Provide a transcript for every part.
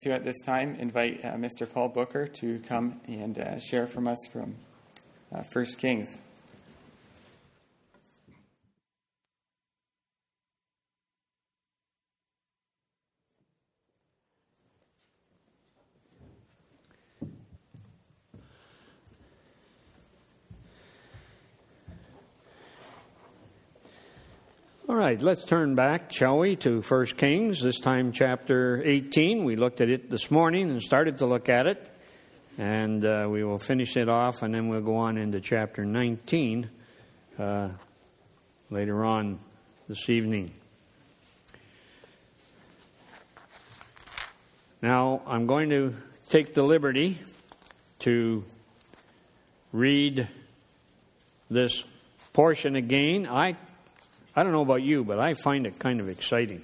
To at this time invite Mr. Paul Booker to come and share from us from 1 Kings. All right, let's turn back, shall we, to 1 Kings, this time chapter 18. We looked at it this morning and started to look at it, and we will finish it off, and then we'll go on into chapter 19 later on this evening. Now, I'm going to take the liberty to read this portion again. I don't know about you, but I find it kind of exciting.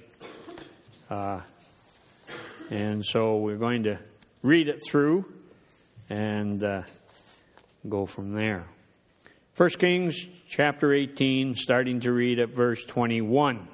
And so we're going to read it through and go from there. 1 Kings chapter 18, starting to read at verse 21.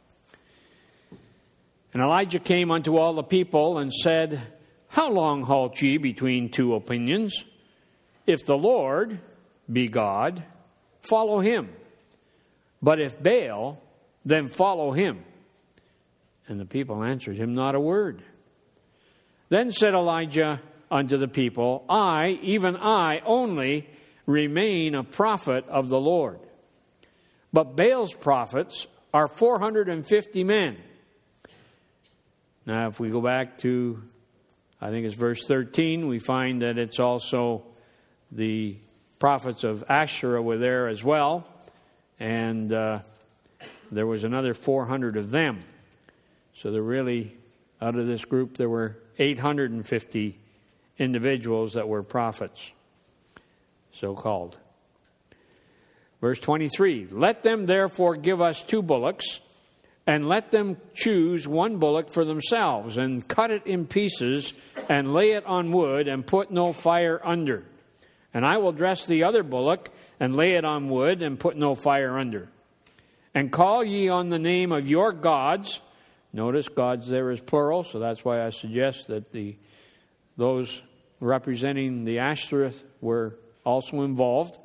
And Elijah came unto all the people and said, How long halt ye between two opinions? If the Lord be God, follow him. But if Baal, then follow him. And the people answered him not a word. Then said Elijah unto the people, I, even I only, remain a prophet of the Lord. But Baal's prophets are 450 men. Now, if we go back to, I think it's verse 13, we find that it's also the prophets of Asherah were there as well. And there was another 400 of them. So there really, out of this group, there were 850 individuals that were prophets, so-called. Verse 23, Let them therefore give us 2 bullocks, and let them choose 1 bullock for themselves, and cut it in pieces, and lay it on wood, and put no fire under. And I will dress the other bullock, and lay it on wood, and put no fire under. And call ye on the name of your gods. Notice gods there is plural, so that's why I suggest that those representing the Ashtoreth were also involved.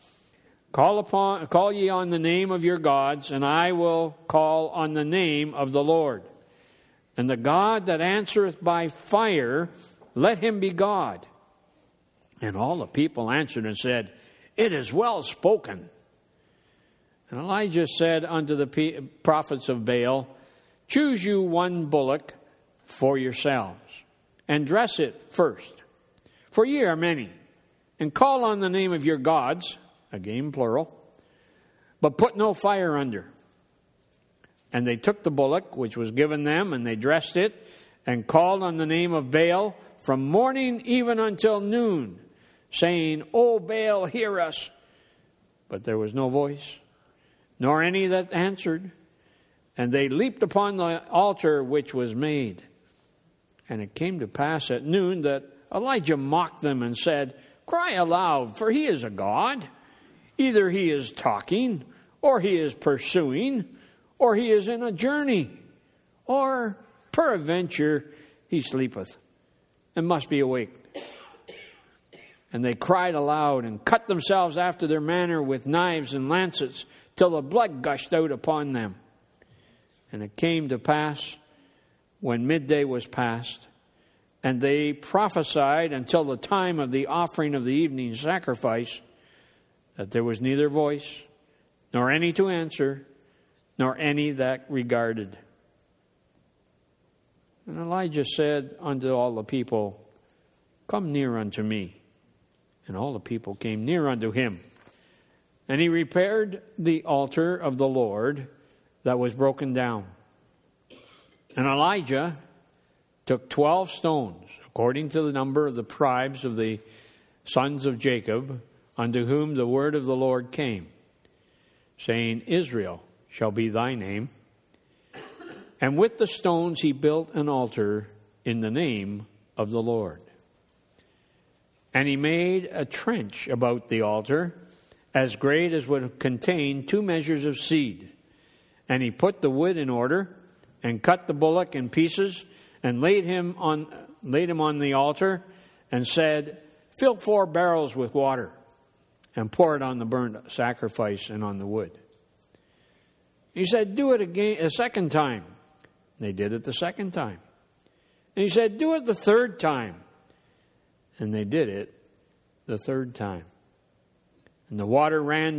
Call ye on the name of your gods, and I will call on the name of the Lord. And the God that answereth by fire, let him be God. And all the people answered and said, It is well spoken. And Elijah said unto the prophets of Baal, Choose you 1 bullock for yourselves, and dress it first. For ye are many, and call on the name of your gods, again plural, but put no fire under. And they took the bullock which was given them, and they dressed it, and called on the name of Baal from morning even until noon, saying, O Baal, hear us. But there was no voice, nor any that answered. And they leaped upon the altar which was made. And it came to pass at noon that Elijah mocked them and said, Cry aloud, for he is a god. Either he is talking, or he is pursuing, or he is in a journey, or peradventure he sleepeth, and must be awake. And they cried aloud and cut themselves after their manner with knives and lancets till the blood gushed out upon them. And it came to pass when midday was past, and they prophesied until the time of the offering of the evening sacrifice, that there was neither voice, nor any to answer, nor any that regarded. And Elijah said unto all the people, Come near unto me. And all the people came near unto him. And he repaired the altar of the Lord that was broken down. And Elijah took 12 stones, according to the number of the tribes of the sons of Jacob, unto whom the word of the Lord came, saying, Israel shall be thy name. And with the stones he built an altar in the name of the Lord. And he made a trench about the altar, as great as would contain 2 measures of seed. And he put the wood in order, and cut the bullock in pieces, and laid him on the altar and said, "Fill 4 barrels with water and pour it on the burnt sacrifice and on the wood." He said, "Do it again a second time." They did it the second time. And he said, "Do it the third time." And they did it the third time. And the water ran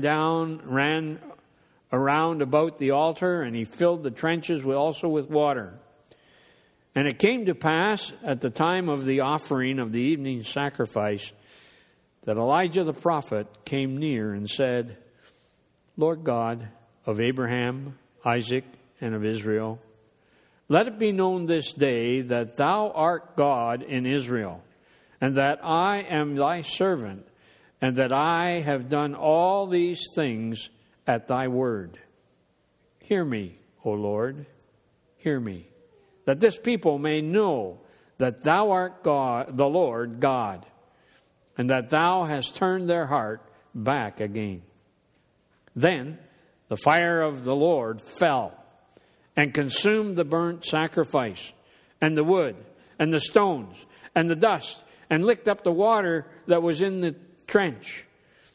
around about the altar, and he filled the trenches also with water. And it came to pass at the time of the offering of the evening sacrifice that Elijah the prophet came near and said, "Lord God of Abraham, Isaac, and of Israel, let it be known this day that thou art God in Israel, and that I am thy servant, and that I have done all these things at thy word. Hear me, O Lord, hear me, that this people may know that thou art God, the Lord God, and that thou hast turned their heart back again." Then the fire of the Lord fell and consumed the burnt sacrifice and the wood and the stones and the dust, and licked up the water that was in the trench.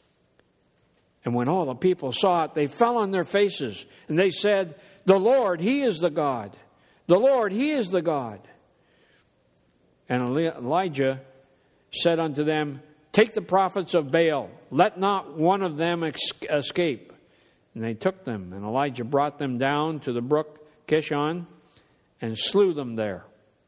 And when all the people saw it, they fell on their faces, and they said, "The Lord, He is the God. The Lord, He is the God." And Elijah said unto them, "Take the prophets of Baal, let not one of them escape." And they took them, and Elijah brought them down to the brook Kishon and slew them there.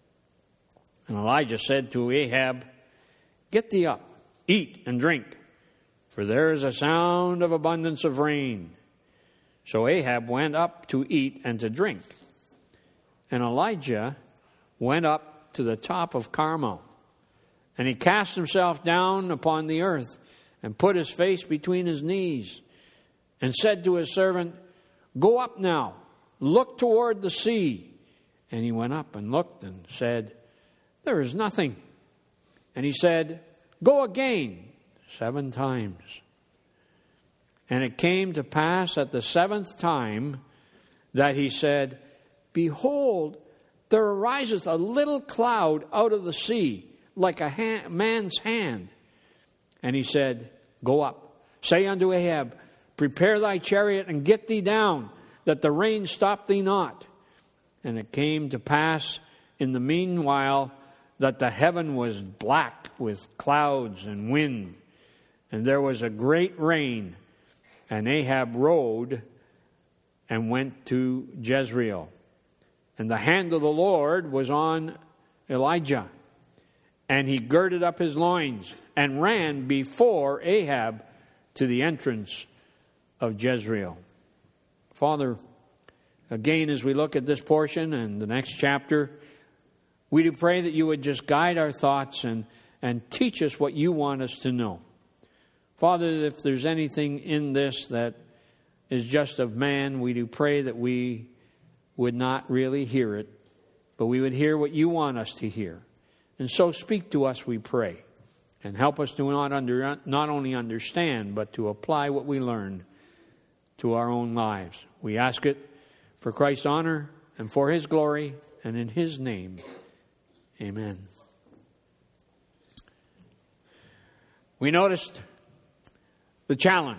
And Elijah said to Ahab, "Get thee up, eat and drink, for there is a sound of abundance of rain." So Ahab went up to eat and to drink. And Elijah went up to the top of Carmel, and he cast himself down upon the earth and put his face between his knees and said to his servant, "Go up now, look toward the sea." And he went up and looked and said, "There is nothing." And he said, "Go again 7 times. And it came to pass at the 7th time that he said, "Behold, there ariseth a little cloud out of the sea, like a man's hand." And he said, "Go up, say unto Ahab, Prepare thy chariot and get thee down, that the rain stop thee not." And it came to pass in the meanwhile that the heaven was black with clouds and wind, and there was a great rain. And Ahab rode and went to Jezreel. And the hand of the Lord was on Elijah, and he girded up his loins and ran before Ahab to the entrance of Jezreel. Father, again, as we look at this portion and the next chapter, we do pray that you would just guide our thoughts and teach us what you want us to know. Father, if there's anything in this that is just of man, we do pray that we would not really hear it, but we would hear what you want us to hear. And so speak to us, we pray, and help us to not only understand, but to apply what we learn to our own lives. We ask it for Christ's honor and for His glory, and in His name, amen. We noticed the challenge.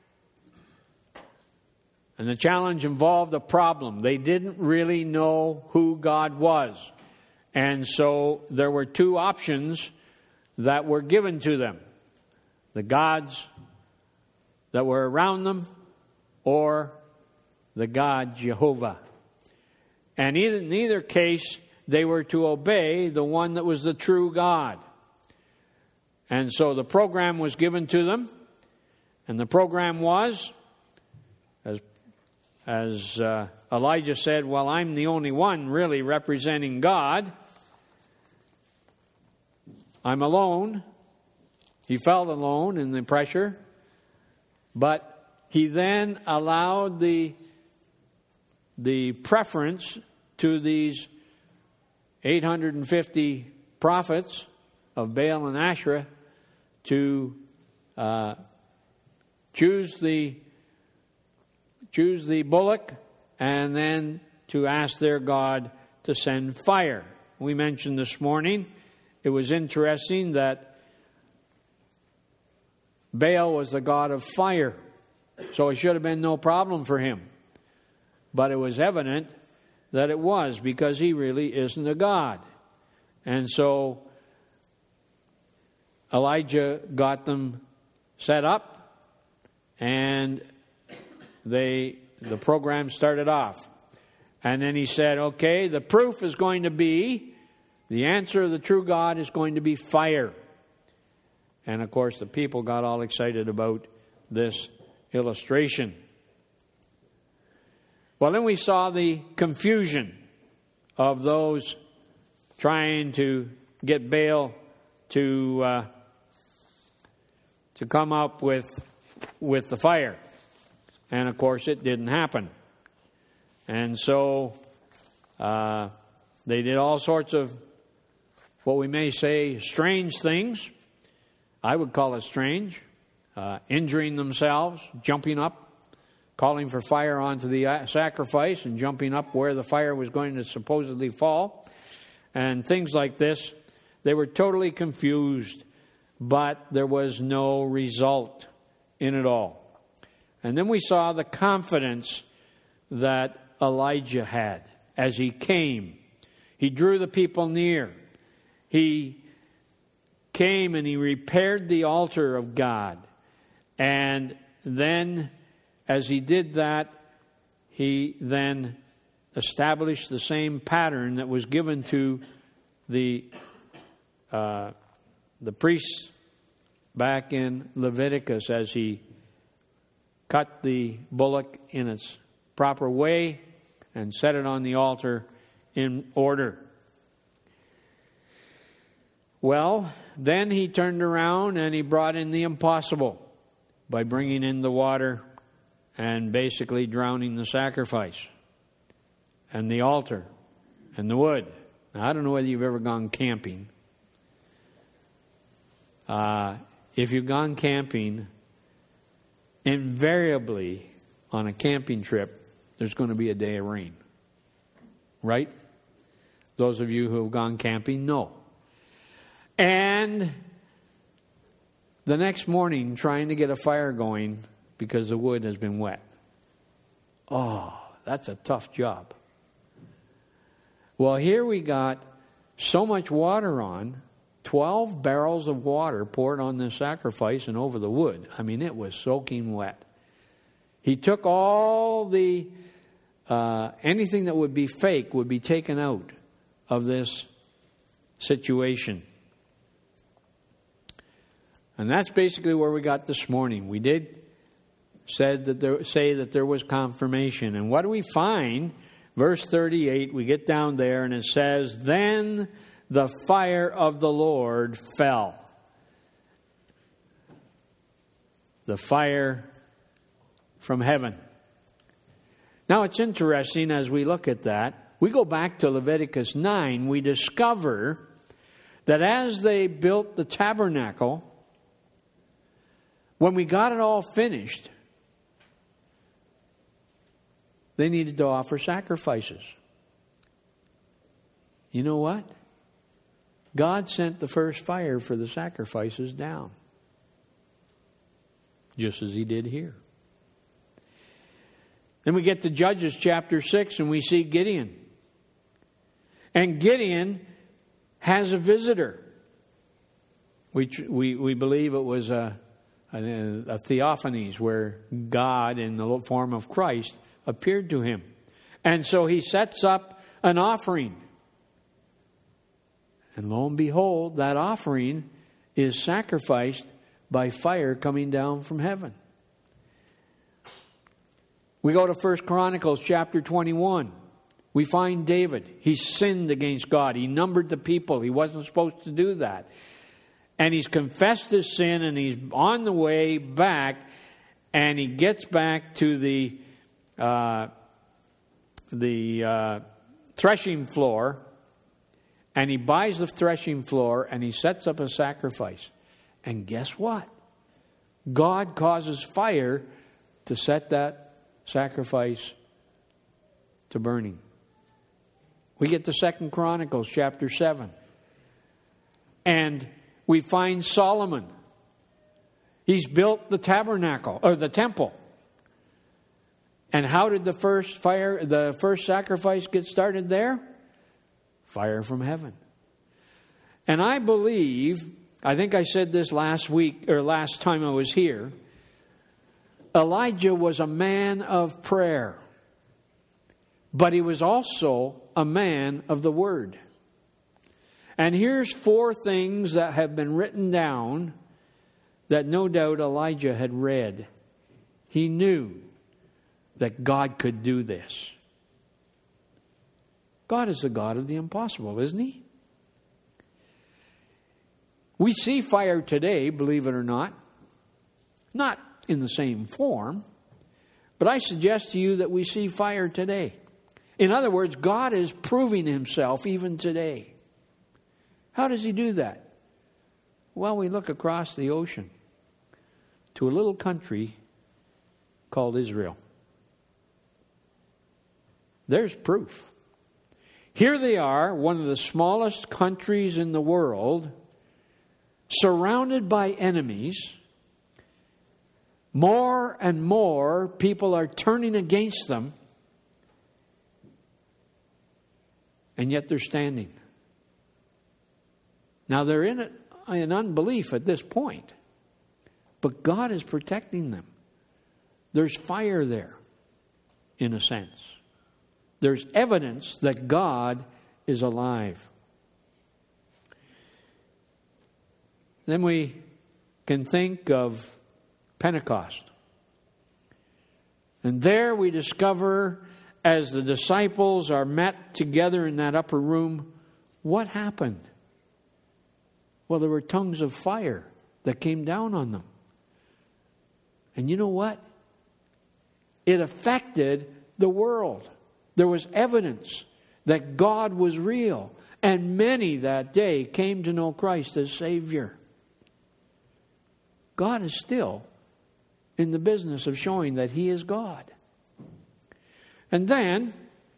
And the challenge involved a problem. They didn't really know who God was. And so there were 2 options that were given to them: the gods that were around them, or the God Jehovah. And in either case, they were to obey the one that was the true God. And so the program was given to them. And the program was, as Elijah said, well, I'm the only one really representing God. I'm alone. He felt alone in the pressure. But he then allowed the preference to these 850 prophets of Baal and Asherah to choose the bullock, and then to ask their God to send fire we mentioned this morning, it was interesting that Baal was the god of fire. So it should have been no problem for him. But it was evident that it was, because he really isn't a god. And so Elijah got them set up, and the program started off. And then he said, okay, the proof is going to be, the answer of the true God is going to be fire. And of course the people got all excited about this illustration. Well, then we saw the confusion of those trying to get Baal to come up with the fire. And of course it didn't happen. And so they did all sorts of what we may say strange things. I would call it strange. Injuring themselves, jumping up, calling for fire onto the sacrifice and jumping up where the fire was going to supposedly fall. And things like this. They were totally confused, but there was no result in it all. And then we saw the confidence that Elijah had as he came. He drew the people near. He came and he repaired the altar of God. And then, as he did that, he then established the same pattern that was given to the priests back in Leviticus, as he cut the bullock in its proper way and set it on the altar in order. Well, then he turned around and he brought in the impossible by bringing in the water and basically drowning the sacrifice and the altar and the wood. Now, I don't know whether you've ever gone camping. If you've gone camping, invariably on a camping trip, there's going to be a day of rain. Right? Those of you who have gone camping know. And the next morning, trying to get a fire going because the wood has been wet. Oh, that's a tough job. Well, here we got so much water on, 12 barrels of water poured on this sacrifice and over the wood. I mean, it was soaking wet. He took all the, anything that would be fake would be taken out of this situation. And that's basically where we got this morning. We did say that there was confirmation. And what do we find? Verse 38, we get down there and it says, then the fire of the Lord fell. The fire from heaven. Now it's interesting as we look at that. We go back to Leviticus 9. We discover that as they built the tabernacle, when we got it all finished, they needed to offer sacrifices. You know what? God sent the first fire for the sacrifices down. Just as he did here. Then we get to Judges chapter 6 and we see Gideon. And Gideon has a visitor. We believe it was a theophanies where God in the form of Christ appeared to him. And so he sets up an offering. And lo and behold, that offering is sacrificed by fire coming down from heaven. We go to 1 Chronicles chapter 21. We find David. He sinned against God. He numbered the people. He wasn't supposed to do that. And he's confessed his sin and he's on the way back and he gets back to the threshing floor and he buys the threshing floor and he sets up a sacrifice. And guess what? God causes fire to set that sacrifice to burning. We get to 2 Chronicles chapter 7. And we find Solomon. He's built the tabernacle, or the temple. And how did the first sacrifice get started there? Fire from heaven. And I believe, I think I said this last week, or last time I was here, Elijah was a man of prayer. But he was also a man of the Word. And here's 4 things that have been written down that no doubt Elijah had read. He knew that God could do this. God is the God of the impossible, isn't He? We see fire today, believe it or not. Not in the same form, but I suggest to you that we see fire today. In other words, God is proving Himself even today. How does He do that? Well, we look across the ocean to a little country called Israel. There's proof. Here they are, one of the smallest countries in the world, surrounded by enemies. More and more people are turning against them. And yet they're standing. Now they're in unbelief at this point. But God is protecting them. There's fire there, in a sense. There's evidence that God is alive. Then we can think of Pentecost. And there we discover, as the disciples are met together in that upper room, what happened? Well, there were tongues of fire that came down on them. And you know what? It affected the world. There was evidence that God was real. And many that day came to know Christ as Savior. God is still in the business of showing that He is God. And then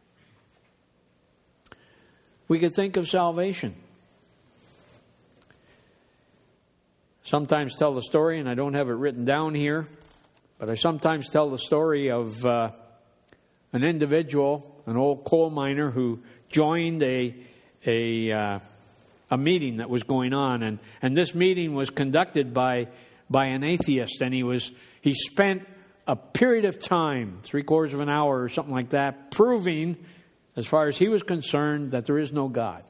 we could think of salvation. Sometimes tell the story, and I don't have it written down here, but I sometimes tell the story of an individual, an old coal miner who joined a meeting that was going on, and this meeting was conducted by an atheist, and he spent a period of time, 3/4 of an hour or something like that, proving, as far as he was concerned, that there is no God.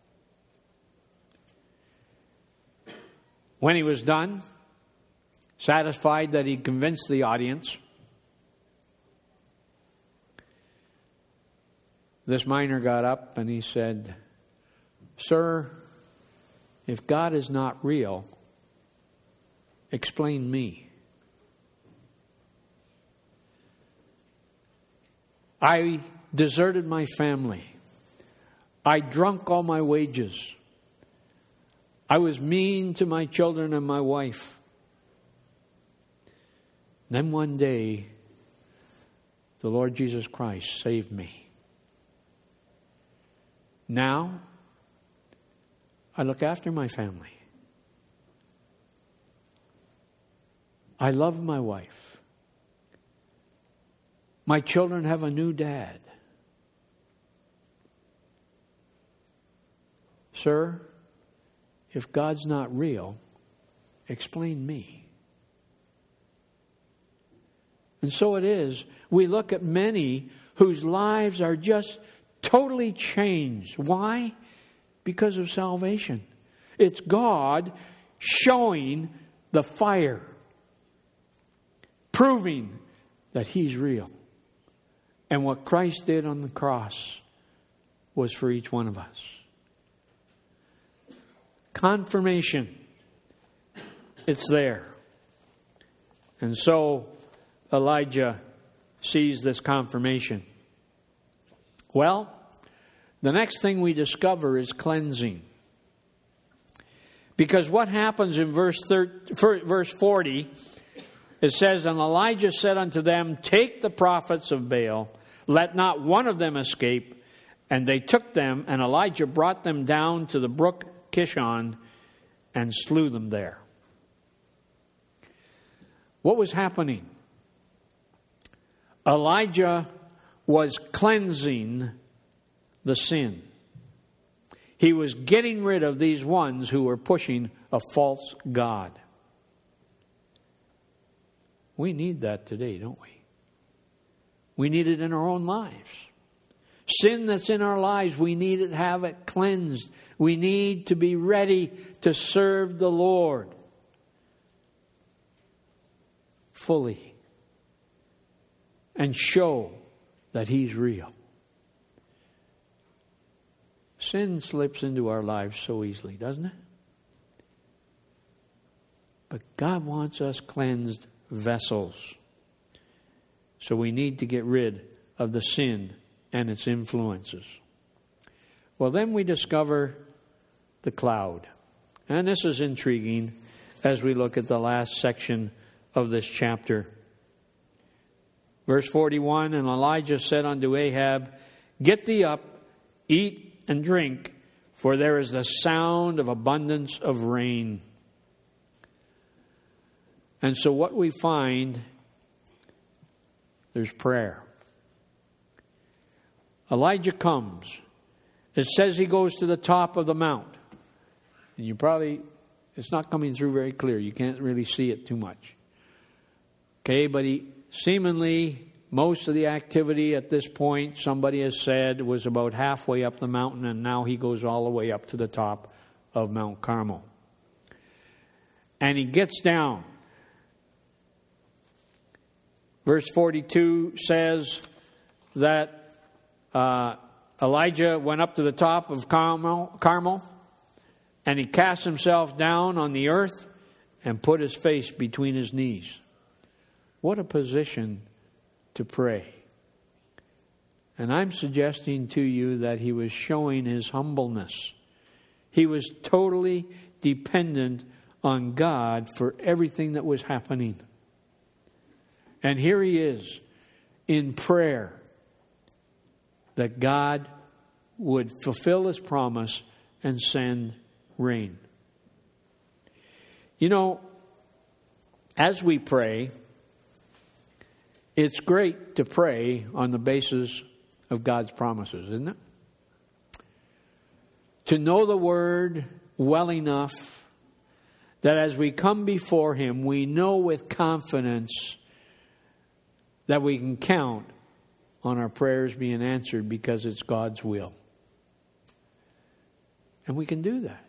When he was done, satisfied that he convinced the audience, this miner got up and he said, "Sir, if God is not real, explain me. I deserted my family. I drunk all my wages. I was mean to my children and my wife. Then one day, the Lord Jesus Christ saved me. Now, I look after my family. I love my wife. My children have a new dad. Sir, if God's not real, explain me." And so it is. We look at many whose lives are just totally changed. Why? Because of salvation. It's God showing the fire, proving that He's real. And what Christ did on the cross was for each one of us. Confirmation. It's there. And so Elijah sees this confirmation. Well, the next thing we discover is cleansing. Because what happens in verse 40, it says, "And Elijah said unto them, Take the prophets of Baal, let not one of them escape, And they took them, and Elijah brought them down to the brook Kishon and slew them there. What was happening? Elijah was cleansing the sin. He was getting rid of these ones who were pushing a false god. We need that today, don't we? We need it in our own lives. Sin that's in our lives, we need to have it cleansed. We need to be ready to serve the Lord fully and show that He's real. Sin slips into our lives so easily, doesn't it? But God wants us cleansed vessels. So we need to get rid of the sin and its influences. Well, then we discover the cloud. And this is intriguing as we look at the last section of this chapter. Verse 41, and Elijah said unto Ahab, Get thee up, eat and drink, for there is the sound of abundance of rain. And so what we find, there's prayer. Elijah comes. It says he goes to the top of the mount. And it's not coming through very clear. You can't really see it too much. Okay, but seemingly, most of the activity at this point, somebody has said, was about halfway up the mountain, and now he goes all the way up to the top of Mount Carmel. And he gets down. Verse 42 says that Elijah went up to the top of Carmel, and he cast himself down on the earth and put his face between his knees. What a position to pray. And I'm suggesting to you that he was showing his humbleness. He was totally dependent on God for everything that was happening. And here he is in prayer that God would fulfill His promise and send rain. You know, as we pray, it's great to pray on the basis of God's promises, isn't it? To know the Word well enough that as we come before Him, we know with confidence that we can count on our prayers being answered because it's God's will. And we can do that.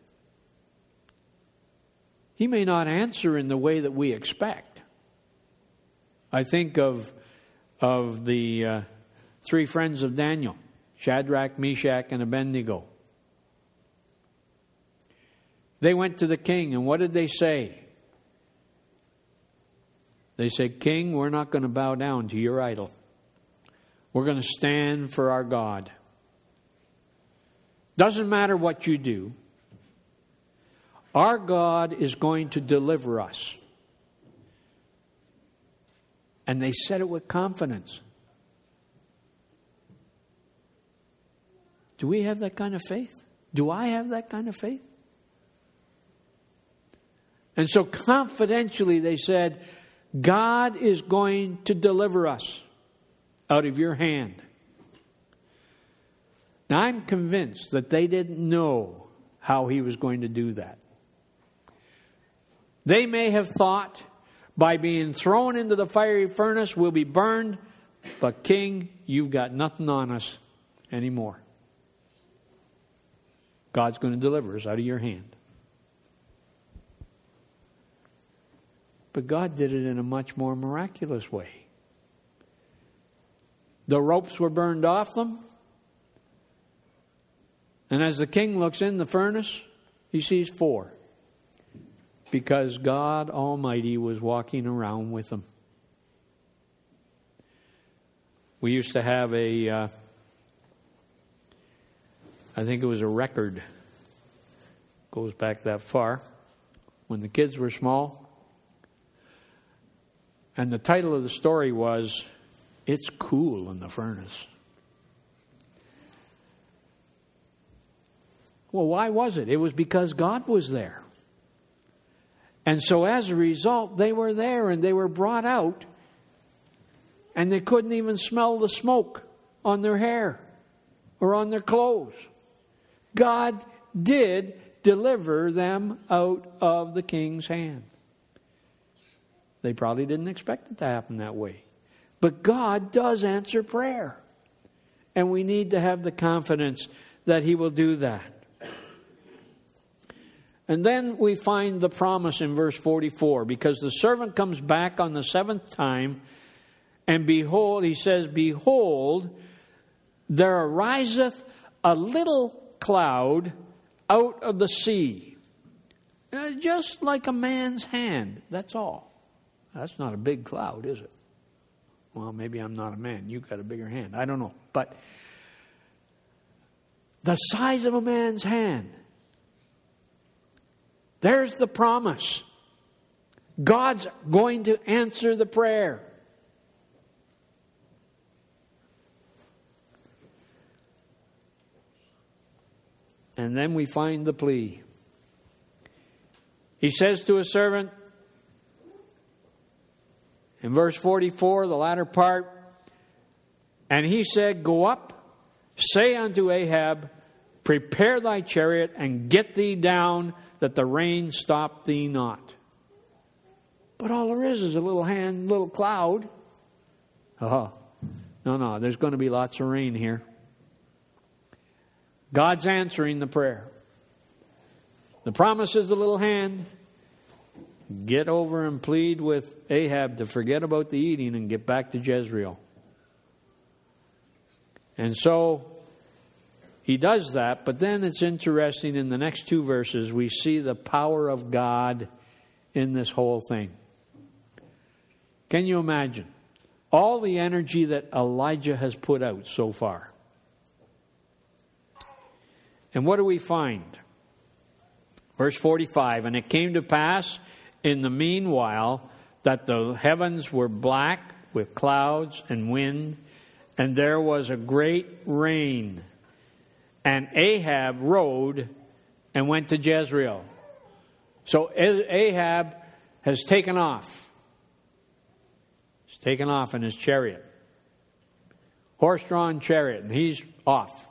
He may not answer in the way that we expect. I think of the three friends of Daniel, Shadrach, Meshach, and Abednego. They went to the king, and what did they say? They said, King, we're not going to bow down to your idol. We're going to stand for our God. Doesn't matter what you do. Our God is going to deliver us. And they said it with confidence. Do we have that kind of faith? Do I have that kind of faith? And so confidentially they said, God is going to deliver us out of your hand. Now, I'm convinced that they didn't know how He was going to do that. They may have thought, by being thrown into the fiery furnace, we'll be burned, but King, you've got nothing on us anymore. God's going to deliver us out of your hand. But God did it in a much more miraculous way. The ropes were burned off them. And as the king looks in the furnace, he sees 4. Because God Almighty was walking around with them. We used to have I think it was a record. Goes back that far. When the kids were small. And the title of the story was, It's Cool in the Furnace. Well, why was it? It was because God was there. And so as a result, they were there and they were brought out, and they couldn't even smell the smoke on their hair or on their clothes. God did deliver them out of the king's hand. They probably didn't expect it to happen that way. But God does answer prayer. And we need to have the confidence that He will do that. And then we find the promise in verse 44. Because the servant comes back on the seventh time, and behold, he says, behold, there ariseth a little cloud out of the sea. Just like a man's hand. That's all. That's not a big cloud, is it? Well, maybe I'm not a man. You've got a bigger hand. I don't know. But the size of a man's hand. There's the promise. God's going to answer the prayer. And then we find the plea. He says to a servant, in verse 44, the latter part, and he said, go up, say unto Ahab, prepare thy chariot, and get thee down, that the rain stop thee not. But all there is a little cloud. No, there's going to be lots of rain here. God's answering the prayer. The promise is a little hand. Get over and plead with Ahab to forget about the eating and get back to Jezreel. And so he does that, but then it's interesting, in the next two verses we see the power of God in this whole thing. Can you imagine all the energy that Elijah has put out so far? And what do we find? Verse 45, and it came to pass in the meanwhile that the heavens were black with clouds and wind, and there was a great rain. And Ahab rode and went to Jezreel. So Ahab has taken off. He's taken off in his chariot. Horse-drawn chariot, and he's off.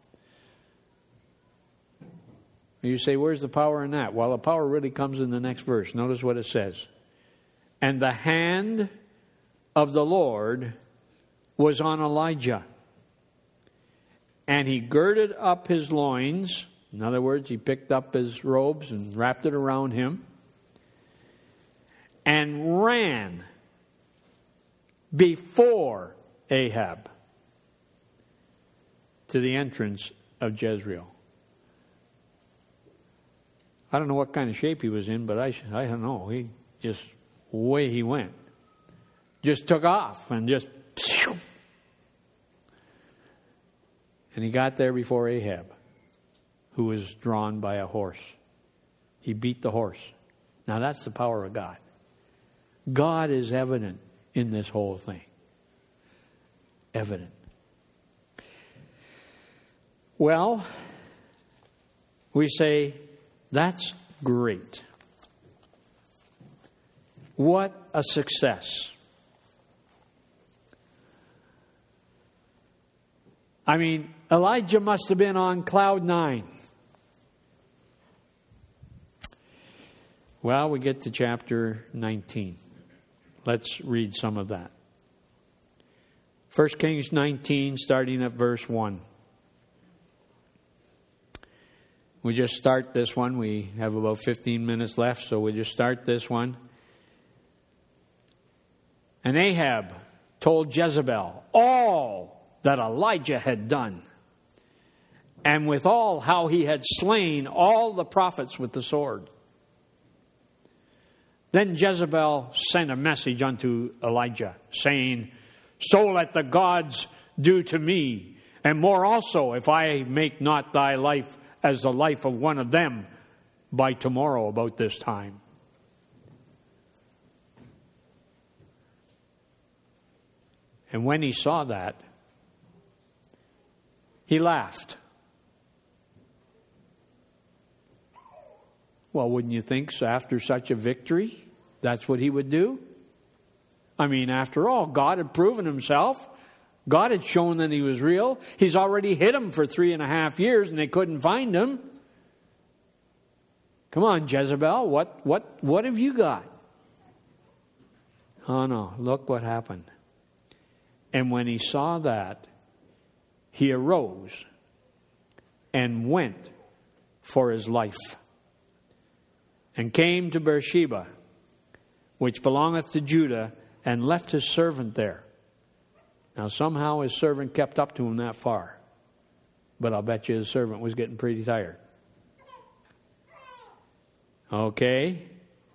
You say, where's the power in that? Well, the power really comes in the next verse. Notice what it says. And the hand of the Lord was on Elijah. And he girded up his loins. In other words, he picked up his robes and wrapped it around him. And ran before Ahab to the entrance of Jezreel. I don't know what kind of shape he was in, but I don't know. Away he went. Just took off and just... And he got there before Ahab, who was drawn by a horse. He beat the horse. Now that's the power of God. God is evident in this whole thing. Evident. Well, we say, that's great. What a success. I mean, Elijah must have been on cloud 9. Well, we get to chapter 19. Let's read some of that. 1 Kings 19, starting at verse 1. We just start this one. We have about 15 minutes left, so we just start this one. And Ahab told Jezebel all that Elijah had done, and withal how he had slain all the prophets with the sword. Then Jezebel sent a message unto Elijah, saying, so let the gods do to me, and more also, if I make not thy life as the life of one of them by tomorrow about this time. And when he saw that, he laughed. Well, wouldn't you think so after such a victory, that's what he would do? I mean, after all, God had proven himself. God had shown that he was real. He's already hid him for 3.5 years and they couldn't find him. Come on, Jezebel, what have you got? Oh no, look what happened. And when he saw that, he arose and went for his life, and came to Beersheba, which belongeth to Judah, and left his servant there. Now somehow his servant kept up to him that far, but I'll bet you his servant was getting pretty tired. Okay.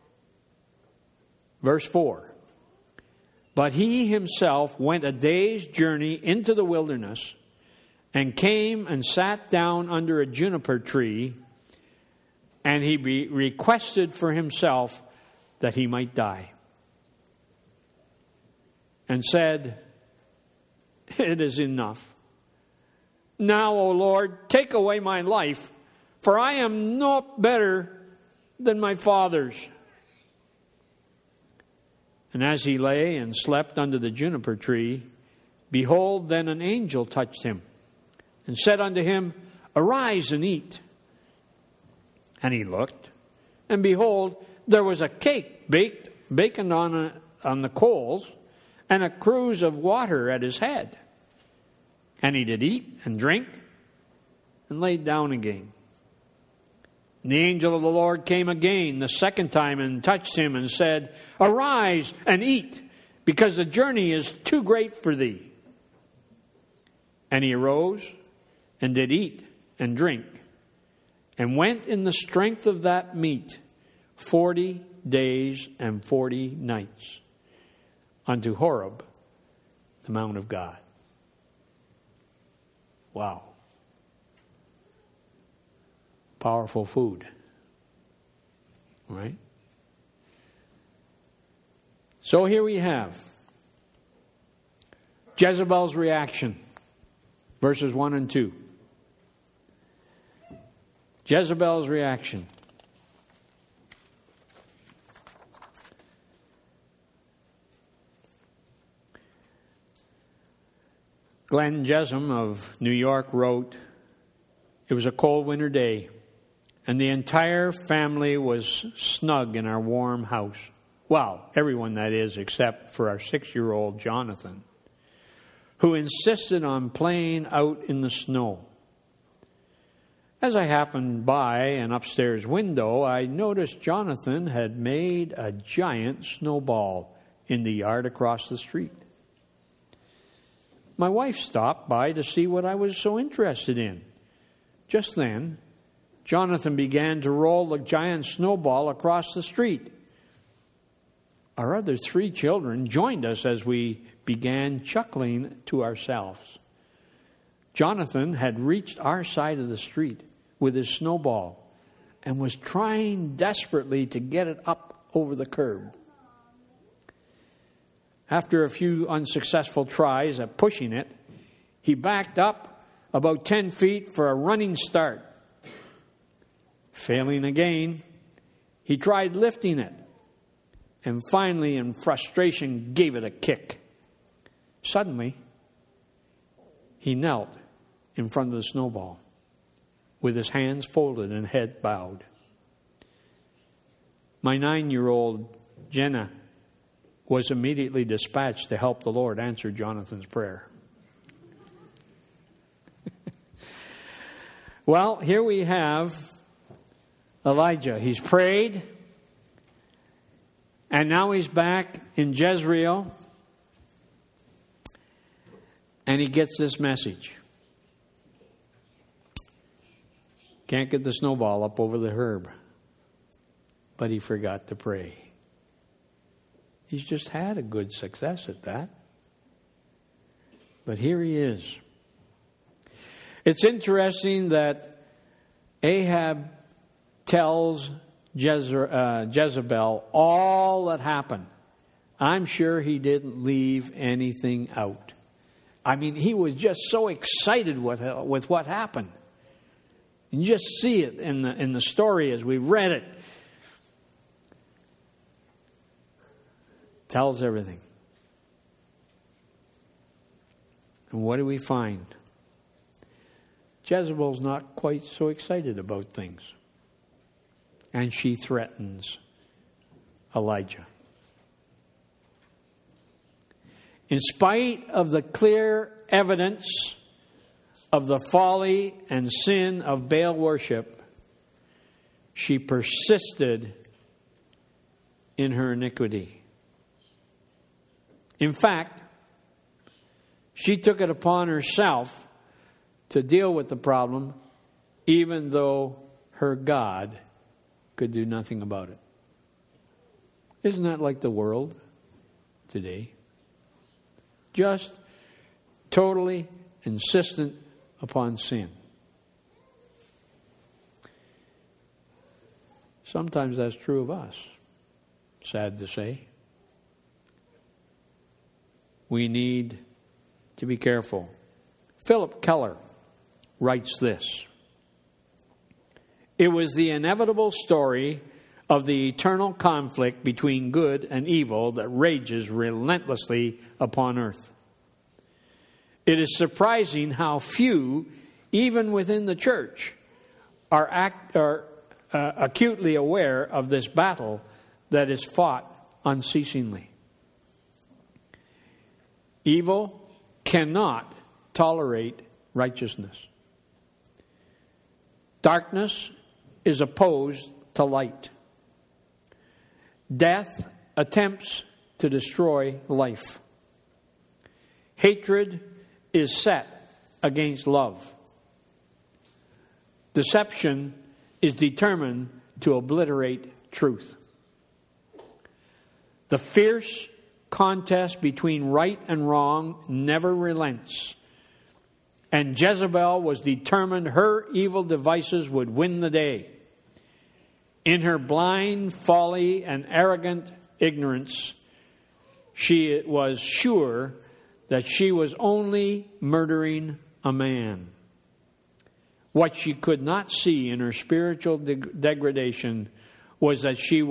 Verse 4. But he himself went a day's journey into the wilderness, and came and sat down under a juniper tree, and he requested for himself that he might die, and said, It is enough. Now, O Lord, take away my life, for I am not better than my fathers. And as he lay and slept under the juniper tree, behold, then an angel touched him, and said unto him, Arise and eat. And he looked, and behold, there was a cake baconed on the coals, and a cruse of water at his head. And he did eat and drink, and laid down again. And the angel of the Lord came again the second time, and touched him, and said, Arise and eat, because the journey is too great for thee. And he arose, and did eat and drink, and went in the strength of that meat 40 days and 40 nights unto Horeb, the mount of God. Wow. Powerful food. Right? So here we have Jezebel's reaction. Verses 1 and 2. Jezebel's reaction. Glenn Jessom of New York wrote, It was a cold winter day, and the entire family was snug in our warm house. Well, everyone that is, except for our 6-year-old Jonathan, who insisted on playing out in the snow. As I happened by an upstairs window, I noticed Jonathan had made a giant snowball in the yard across the street. My wife stopped by to see what I was so interested in. Just then, Jonathan began to roll the giant snowball across the street. Our other 3 children joined us as we began chuckling to ourselves. Jonathan had reached our side of the street with his snowball and was trying desperately to get it up over the curb. After a few unsuccessful tries at pushing it, he backed up about 10 feet for a running start. Failing again, he tried lifting it, and finally, in frustration, gave it a kick. Suddenly, he knelt in front of the snowball with his hands folded and head bowed. My 9-year-old Jenna was immediately dispatched to help the Lord answer Jonathan's prayer. Well, here we have Elijah. He's prayed, and now he's back in Jezreel, and he gets this message. Can't get the snowball up over the herb, but he forgot to pray. He's just had a good success at that. But here he is. It's interesting that Ahab tells Jezebel all that happened. I'm sure he didn't leave anything out. I mean, he was just so excited with what happened. You just see it in the story as we read it. Tells everything. And what do we find? Jezebel's not quite so excited about things. And she threatens Elijah. In spite of the clear evidence of the folly and sin of Baal worship, she persisted in her iniquity. In fact, she took it upon herself to deal with the problem, even though her God could do nothing about it. Isn't that like the world today? Just totally insistent upon sin. Sometimes that's true of us. Sad to say. We need to be careful. Philip Keller writes this: "It was the inevitable story of the eternal conflict between good and evil that rages relentlessly upon earth. It is surprising how few, even within the church, are acutely aware of this battle that is fought unceasingly. Evil cannot tolerate righteousness. Darkness is opposed to light. Death attempts to destroy life. Hatred is set against love. Deception is determined to obliterate truth. The fierce contest between right and wrong never relents, and Jezebel was determined her evil devices would win the day. In her blind folly and arrogant ignorance, she was sure that she was only murdering a man. What she could not see in her spiritual degradation was that she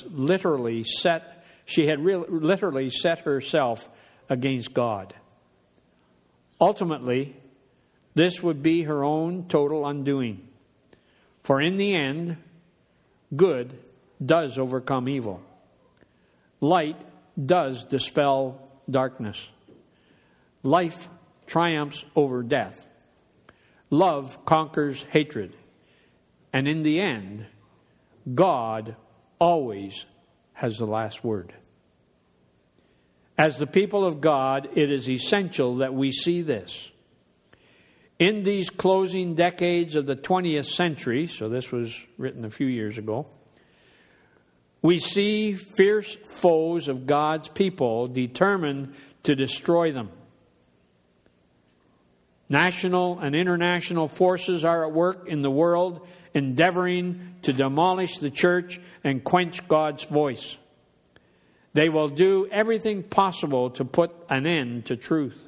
had literally set herself against God. Ultimately, this would be her own total undoing. For in the end, good does overcome evil. Light does dispel darkness. Life triumphs over death. Love conquers hatred. And in the end, God always has the last word. As the people of God, it is essential that we see this. In these closing decades of the 20th century, so this was written a few years ago, we see fierce foes of God's people determined to destroy them. National and international forces are at work in the world, endeavoring to demolish the church and quench God's voice. They will do everything possible to put an end to truth.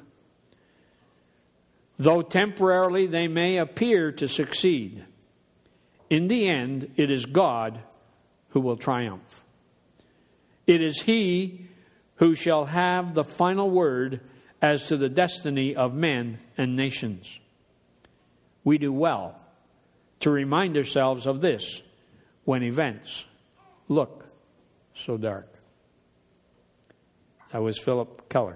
Though temporarily they may appear to succeed, in the end it is God who will triumph. It is He who shall have the final word as to the destiny of men and nations. We do well to remind ourselves of this when events look so dark." That was Philip Keller.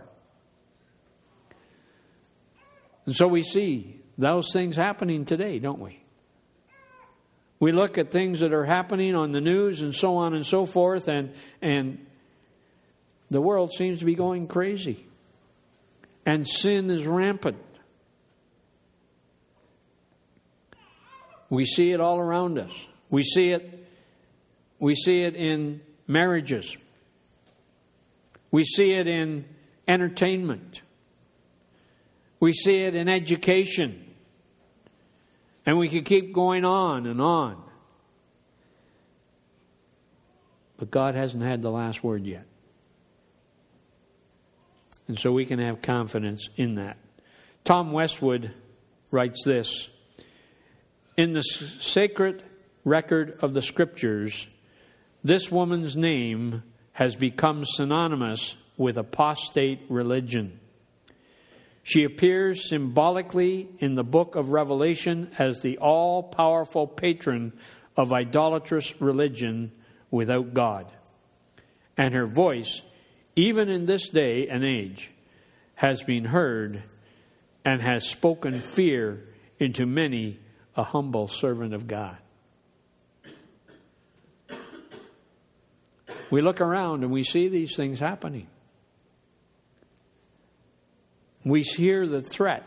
And so we see those things happening today, don't we? We look at things that are happening on the news and so on and so forth, and the world seems to be going crazy. And sin is rampant. We see it all around us. We see it in marriages. We see it in entertainment. We see it in education. And we could keep going on and on. But God hasn't had the last word yet. And so we can have confidence in that. Tom Westwood writes this: In the sacred record of the Scriptures, this woman's name has become synonymous with apostate religion. She appears symbolically in the book of Revelation as the all-powerful patron of idolatrous religion without God. And her voice, even in this day and age, has been heard and has spoken fear into many a humble servant of God. We look around and we see these things happening. We hear the threat.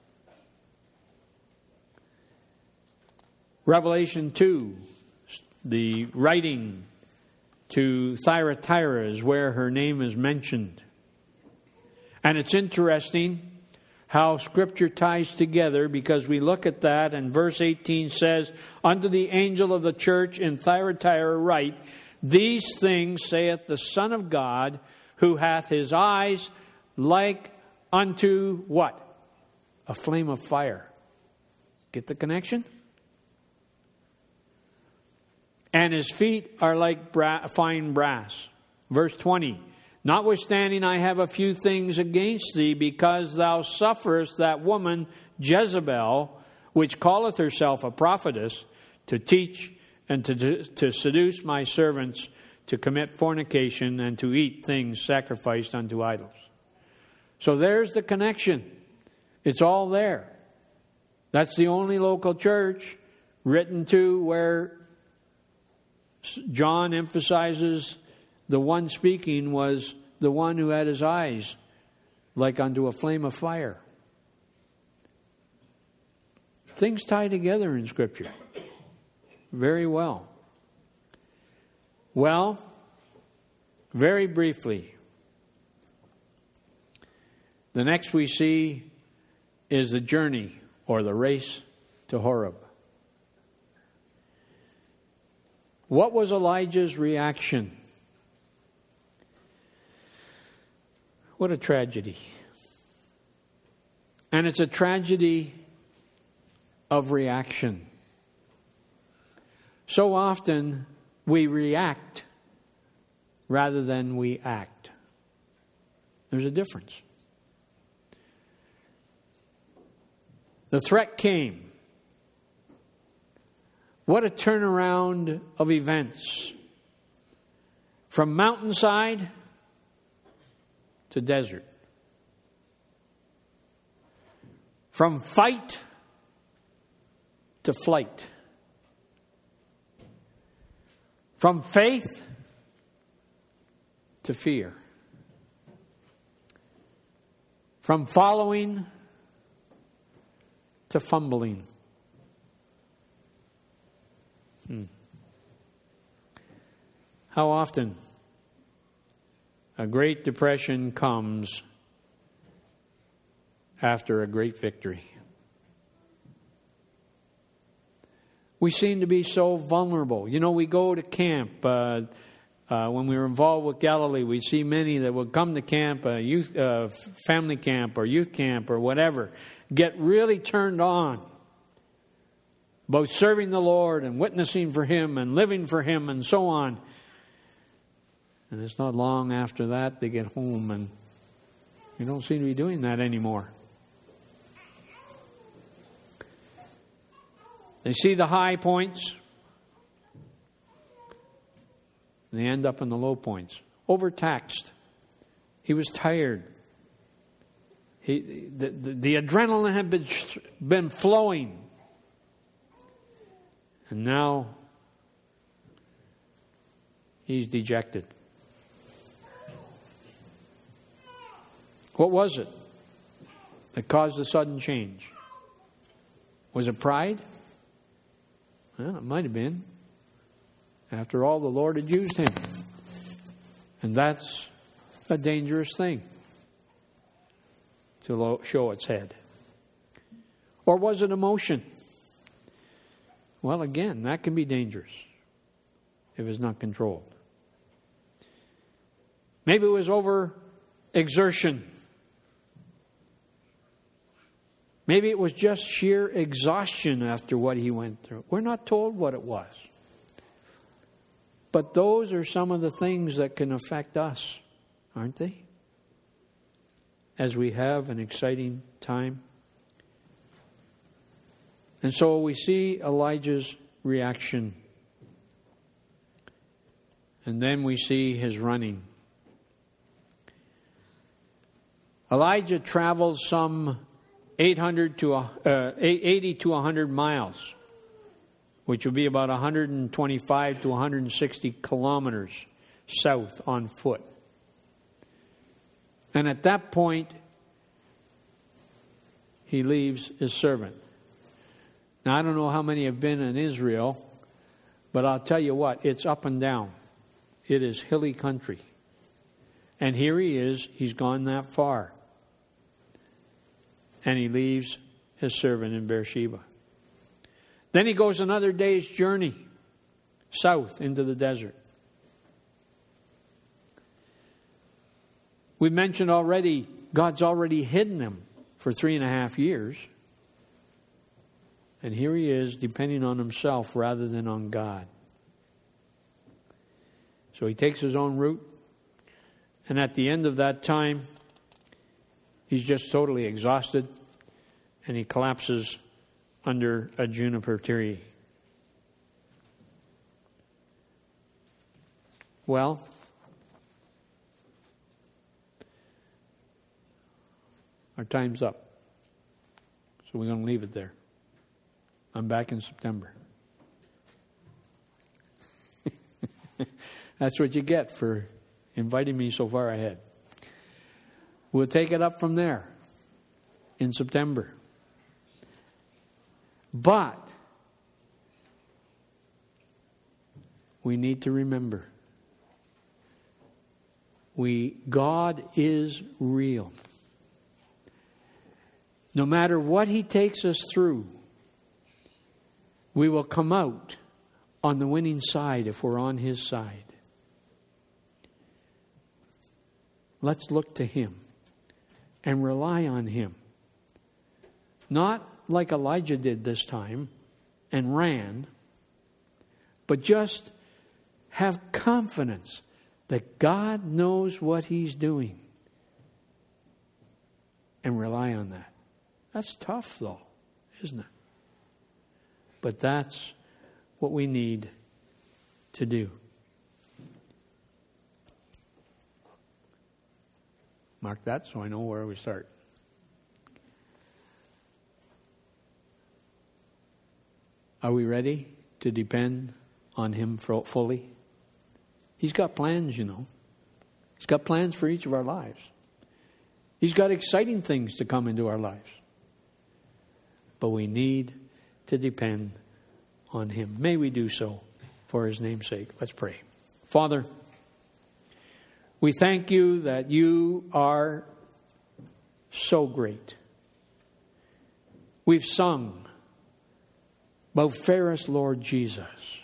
Revelation 2, the writing to Thyatira is where her name is mentioned. And it's interesting how Scripture ties together, because we look at that and verse 18 says, "Unto the angel of the church in Thyatira write, These things saith the Son of God, who hath his eyes like unto" what? A flame of fire. Get the connection? "And his feet are like fine brass." Verse 20. "Notwithstanding, I have a few things against thee, because thou sufferest that woman Jezebel, which calleth herself a prophetess, to teach and to seduce my servants to commit fornication and to eat things sacrificed unto idols." So there's the connection. It's all there. That's the only local church written to where John emphasizes the one speaking was the one who had his eyes like unto a flame of fire. Things tie together in Scripture very well. Well, very briefly, the next we see is the journey or the race to Horeb. What was Elijah's reaction? What a tragedy. And it's a tragedy of reaction. So often we react rather than we act. There's a difference. The threat came. What a turnaround of events. From mountainside to desert. From fight to flight. From faith to fear. From following to fumbling. How often a great depression comes after a great victory. We seem to be so vulnerable. You know, we go to camp. When we were involved with Galilee, we see many that would come to camp, youth, family camp or youth camp or whatever, get really turned on about serving the Lord and witnessing for Him and living for Him and so on. And it's not long after that they get home and you don't seem to be doing that anymore. They see the high points. And they end up in the low points. Overtaxed. He was tired. The adrenaline had been flowing. And now he's dejected. What was it that caused the sudden change? Was it pride? Well, it might have been. After all, the Lord had used him. And that's a dangerous thing to show its head. Or was it emotion? Well, again, that can be dangerous if it's not controlled. Maybe it was over exertion. Maybe it was just sheer exhaustion after what he went through. We're not told what it was. But those are some of the things that can affect us, aren't they? As we have an exciting time. And so we see Elijah's reaction. And then we see his running. Elijah travels some 80 to 100 miles, which would be about 125 to 160 kilometers south on foot. And at that point, he leaves his servant. Now, I don't know how many have been in Israel, but I'll tell you what, it's up and down. It is hilly country. And here he is, he's gone that far. And he leaves his servant in Beersheba. Then he goes another day's journey south into the desert. We mentioned already, God's already hidden him for 3.5 years. And here he is, depending on himself rather than on God. So he takes his own route. And at the end of that time, he's just totally exhausted. And he collapses under a juniper tree. Well, our time's up. So we're going to leave it there. I'm back in September. That's what you get for inviting me so far ahead. We'll take it up from there in September. But we need to remember, God is real. No matter what He takes us through, we will come out on the winning side if we're on His side. Let's look to Him and rely on Him. Not like Elijah did this time and ran, but just have confidence that God knows what He's doing and rely on that. That's tough, though, isn't it? But that's what we need to do. Mark that so I know where we start. Are we ready to depend on Him fully? He's got plans, you know. He's got plans for each of our lives. He's got exciting things to come into our lives. But we need to depend on Him. May we do so for His name's sake. Let's pray. Father, we thank You that You are so great. We've sung, "Thou fairest Lord Jesus."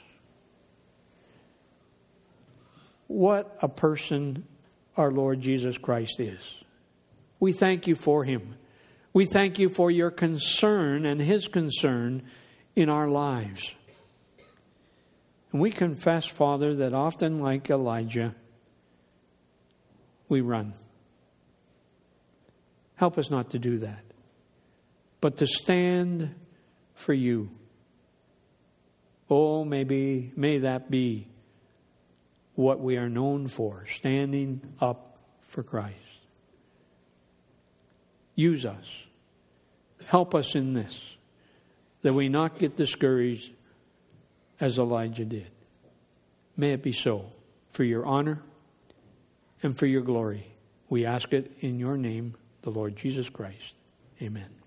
What a person our Lord Jesus Christ is. We thank You for Him. We thank You for Your concern and His concern in our lives. And we confess, Father, that often like Elijah, we run. Help us not to do that, but to stand for You. Oh, may that be what we are known for, standing up for Christ. Use us. Help us in this, that we not get discouraged as Elijah did. May it be so, for Your honor and for Your glory. We ask it in Your name, the Lord Jesus Christ. Amen.